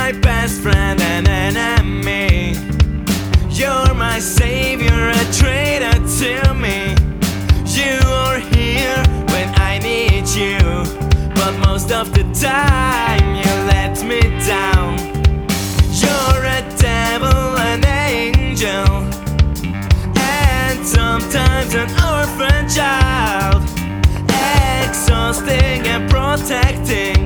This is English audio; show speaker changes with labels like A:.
A: my best friend and enemy. You're my savior, a traitor to me. You are here when I need you, but most of the time you let me down. You're a devil, an angel, and sometimes an orphan child, exhausting and protecting.